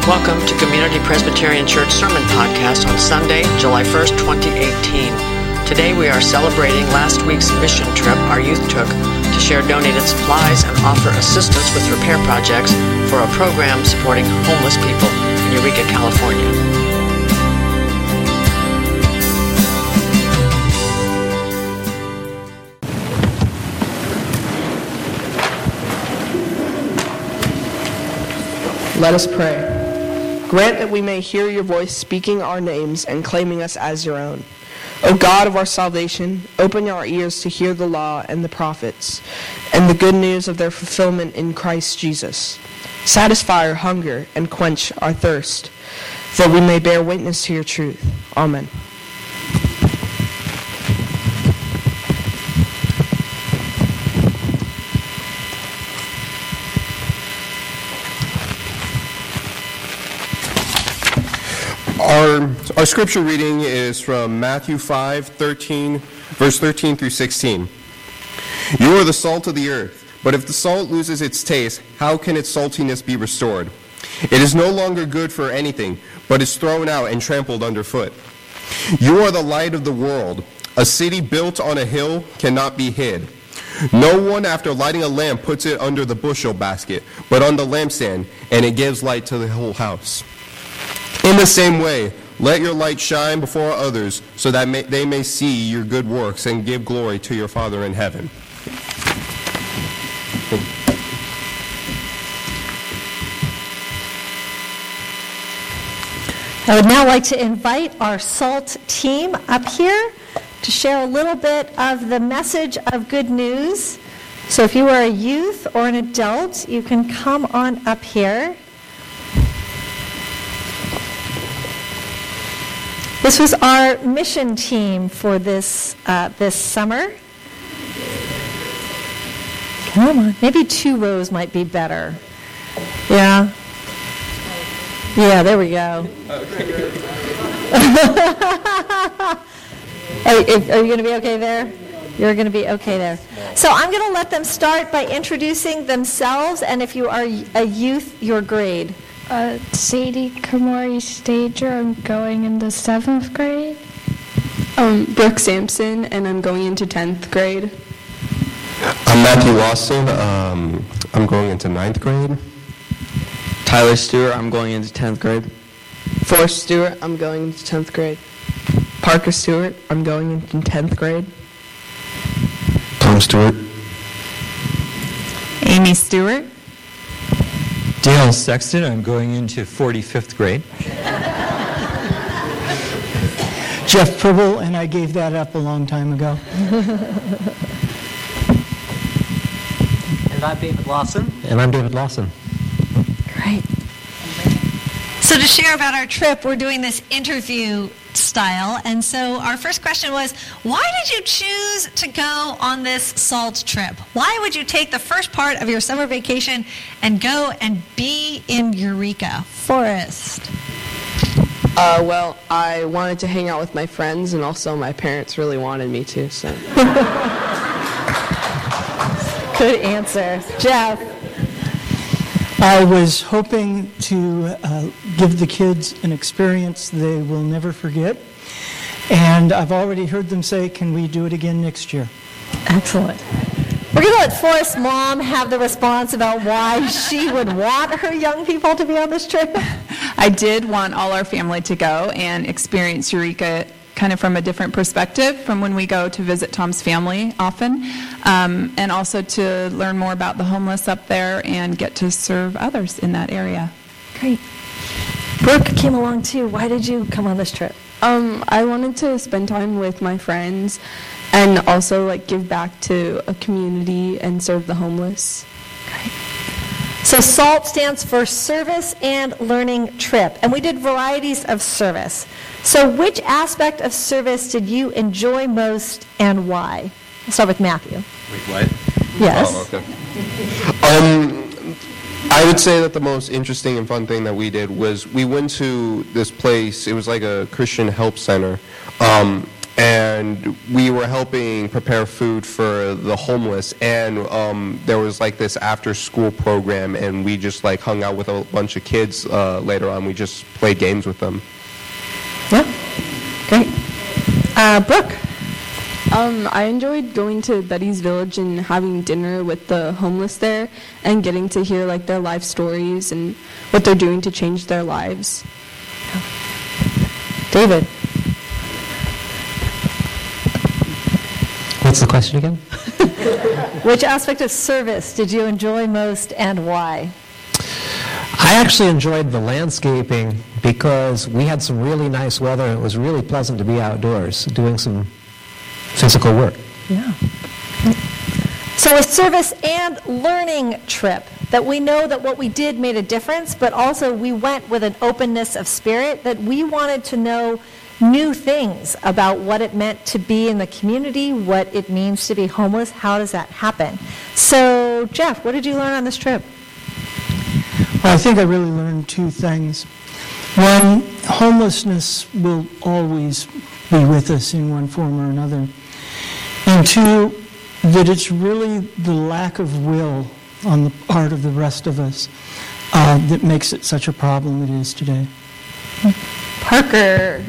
Welcome to Community Presbyterian Church Sermon Podcast on Sunday, July 1st, 2018. Today we are celebrating last week's mission trip our youth took to share donated supplies and offer assistance with repair projects for a program supporting homeless people in Eureka, California. Let us pray. Grant that we may hear your voice speaking our names and claiming us as your own. O God of our salvation, open our ears to hear the law and the prophets and the good news of their fulfillment in Christ Jesus. Satisfy our hunger and quench our thirst, that we may bear witness to your truth. Amen. Our scripture reading is from Matthew 5:13, verse 13 through 16. You are the salt of the earth, but if the salt loses its taste, how can its saltiness be restored? It is no longer good for anything, but is thrown out and trampled underfoot. You are the light of the world. A city built on a hill cannot be hid. No one, after lighting a lamp, puts it under the bushel basket, but on the lampstand, and it gives light to the whole house. In the same way, let your light shine before others, so that they may see your good works and give glory to your Father in heaven. I would now like to invite our SALT team up here to share a little bit of the message of good news. So if you are a youth or an adult, you can come on up here. This was our mission team for this summer. Come on, maybe 2 rows might be better. Yeah. Yeah, there we go. Are you going to be okay there? You're going to be okay there. So I'm going to let them start by introducing themselves, and if you are a youth, your grade. Sadie Kamori Stager, I'm going into 7th grade. Brooke Sampson, and I'm going into 10th grade. I'm Matthew Lawson, I'm going into 9th grade. Tyler Stewart, I'm going into 10th grade. Forrest Stewart, I'm going into 10th grade. Parker Stewart, I'm going into 10th grade. Tom Stewart. Amy Stewart. Dale Sexton, I'm going into 45th grade. Jeff Pribble, and I gave that up a long time ago. And I'm David Lawson. And I'm David Lawson. Great. So to share about our trip, we're doing this interview style. And so our first question was, why did you choose to go on this SALT trip? Why would you take the first part of your summer vacation and go and be in Eureka? Forrest. Well, I wanted to hang out with my friends, and also my parents really wanted me to, so. Good answer. Jeff. I was hoping to give the kids an experience they will never forget, and I've already heard them say, can we do it again next year? Excellent. We're going to let Forrest's mom have the response about why she would want her young people to be on this trip. I did want all our family to go and experience Eureka kind of from a different perspective from when we go to visit Tom's family often, and also to learn more about the homeless up there and get to serve others in that area. Great. Brooke came along too. Why did you come on this trip? I wanted to spend time with my friends and also give back to a community and serve the homeless. Great. So SALT stands for Service and Learning Trip, and we did varieties of service. So which aspect of service did you enjoy most and why? I'll start with Matthew. Wait, what? Yes. Oh, okay. I would say that the most interesting and fun thing that we went to this place. It was like a Christian help center. and we were helping prepare food for the homeless, and there was like this after-school program, and we just like hung out with a bunch of kids later on. We just played games with them. Yeah, great. Brooke? I enjoyed going to Betty's Village and having dinner with the homeless there and getting to hear like their life stories and what they're doing to change their lives. David? What's the question again? Which aspect of service did you enjoy most and why? I actually enjoyed the landscaping because we had some really nice weather and it was really pleasant to be outdoors doing some physical work. Yeah. So a service and learning trip that we know that what we did made a difference, but also we went with an openness of spirit that we wanted to know new things about what it meant to be in the community, what it means to be homeless, how does that happen? So, Jeff, what did you learn on this trip? Well, I think I really learned two things. One, homelessness will always be with us in one form or another. And two, that it's really the lack of will on the part of the rest of us that makes it such a problem it is today. Parker.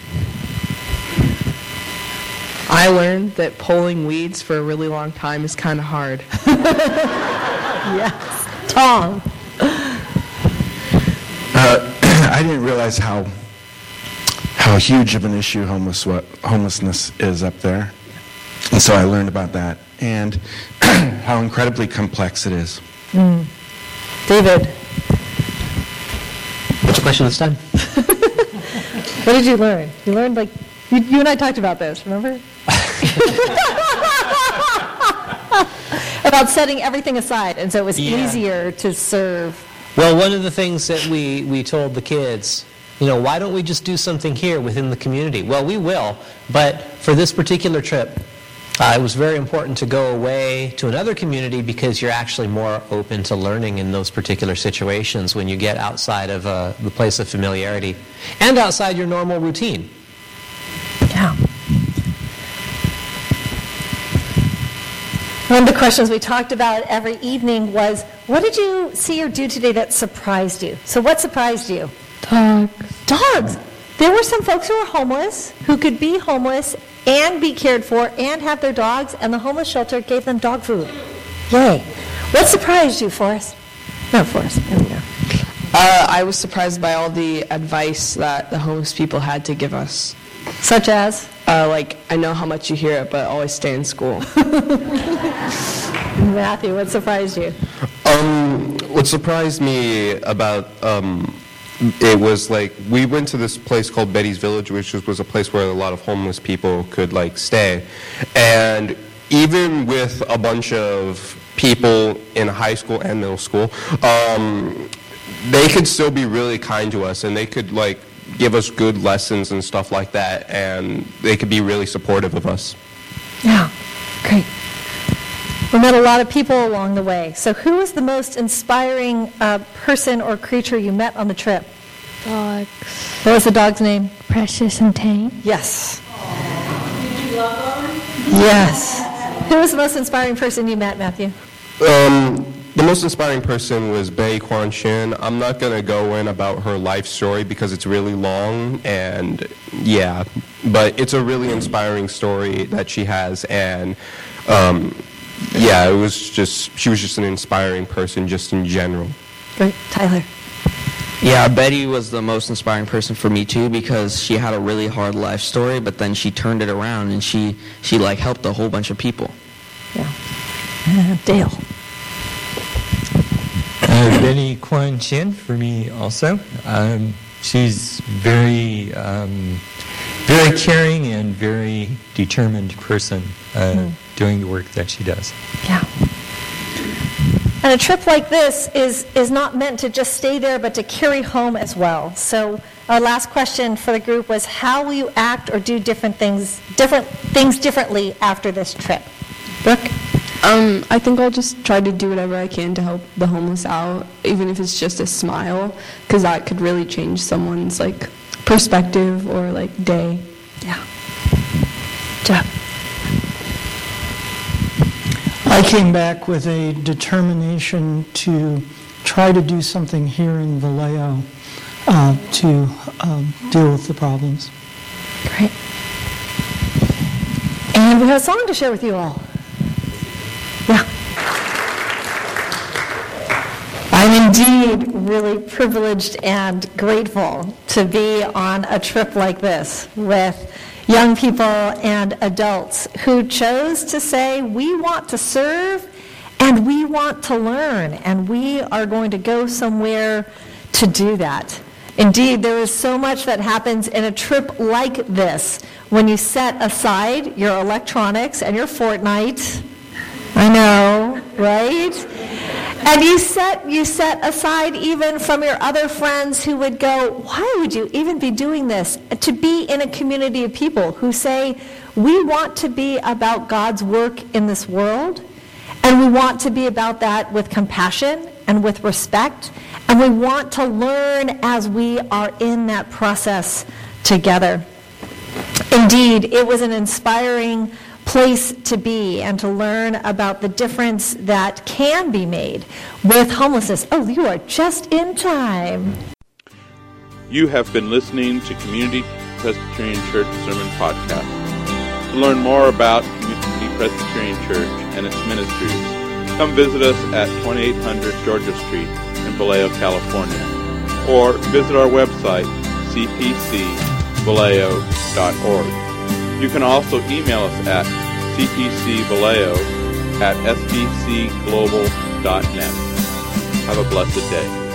I learned that pulling weeds for a really long time is kind of hard. Yes. Tom. I didn't realize how huge of an issue homelessness is up there. And so I learned about that and how incredibly complex it is. David. What's the question this time? What did you learn? You learned, like, you and I talked about this, remember? About setting everything aside, and so it was easier to serve. Well, one of the things that we told the kids, why don't we just do something here within the community? Well, we will, but for this particular trip, it was very important to go away to another community because you're actually more open to learning in those particular situations when you get outside of the place of familiarity and outside your normal routine. Yeah. One of the questions we talked about every evening was, what did you see or do today that surprised you? So what surprised you? Dogs. Dogs. There were some folks who were homeless, who could be homeless and be cared for and have their dogs, and the homeless shelter gave them dog food. Yay. What surprised you, Forrest? No, Forrest. There we go. I was surprised by all the advice that the homeless people had to give us. Such as? I know how much you hear it, but always stay in school. Matthew, what surprised you? What surprised me about it was we went to this place called Betty's Village, which was a place where a lot of homeless people could stay, and even with a bunch of people in high school and middle school, they could still be really kind to us, and they could give us good lessons and stuff like that, and they could be really supportive of us. Yeah, great. We met a lot of people along the way. So who was the most inspiring person or creature you met on the trip? Dogs. What was the dog's name? Precious and Tame. Yes. Did you love them? Yes. Who was the most inspiring person you met, Matthew? The most inspiring person was Bei Quan Chin. I'm not going to go in about her life story because it's really long, and but it's a really inspiring story that she has, and it was she was just an inspiring person just in general. Great. Tyler. Yeah, Betty was the most inspiring person for me too because she had a really hard life story, but then she turned it around and she helped a whole bunch of people. Yeah. Dale. Betty Quan Chin for me also. She's very caring and very determined person doing the work that she does. Yeah. And a trip like this is not meant to just stay there, but to carry home as well. So our last question for the group was, how will you act or do different things differently after this trip? Brooke? I think I'll just try to do whatever I can to help the homeless out, even if it's just a smile, because that could really change someone's perspective or day. Yeah. Jeff. I came back with a determination to try to do something here in Vallejo to deal with the problems. Great. And we have a song to share with you all. Yeah. I'm indeed really privileged and grateful to be on a trip like this with young people and adults who chose to say, we want to serve and we want to learn, and we are going to go somewhere to do that. Indeed, there is so much that happens in a trip like this when you set aside your electronics and your Fortnite. I know, right? And you set aside even from your other friends who would go, why would you even be doing this? To be in a community of people who say, we want to be about God's work in this world, and we want to be about that with compassion and with respect, and we want to learn as we are in that process together. Indeed, it was an inspiring place to be and to learn about the difference that can be made with homelessness. Oh, you are just in time. You have been listening to Community Presbyterian Church Sermon Podcast. To learn more about Community Presbyterian Church and its ministries, come visit us at 2800 Georgia Street in Vallejo, California, or visit our website, cpcvallejo.org. You can also email us at cpcvallejo@sbcglobal.net. Have a blessed day.